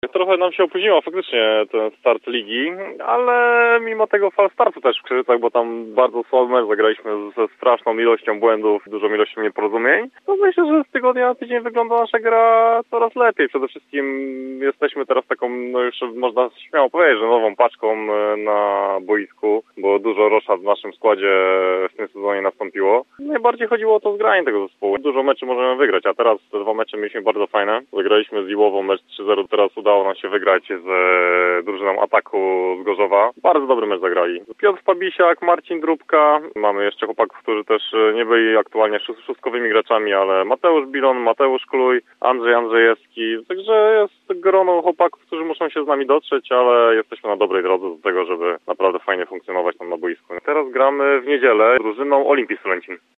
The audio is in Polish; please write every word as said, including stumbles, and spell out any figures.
Trochę nam się opóźniła faktycznie ten start ligi, ale mimo tego fal startu też w Krzyżycach, bo tam bardzo słaby mecz zagraliśmy ze straszną ilością błędów, dużą ilością nieporozumień, to myślę, że z tygodnia na tydzień wygląda nasza gra coraz lepiej. Przede wszystkim jesteśmy teraz taką, no już można śmiało powiedzieć, że nową paczką na boisku, bo dużo rosza w naszym składzie w tym sezonie nastąpiło. Najbardziej chodziło o to zgranie tego zespołu. Dużo meczy możemy wygrać, a teraz te dwa mecze mieliśmy bardzo fajne. Zagraliśmy z Iłową mecz trzy zero, teraz udało nam się wygrać z e, drużyną Ataku z Gorzowa. Bardzo dobry mecz zagrali. Piotr Pabisiak, Marcin Drubka. Mamy jeszcze chłopaków, którzy też nie byli aktualnie szó- szóstkowymi graczami, ale Mateusz Bilon, Mateusz Kluj, Andrzej Andrzejewski. Także jest grono chłopaków, którzy muszą się z nami dotrzeć, ale jesteśmy na dobrej drodze do tego, żeby naprawdę fajnie funkcjonować tam na boisku. Teraz gramy w niedzielę z drużyną Olimpii Sulęcin.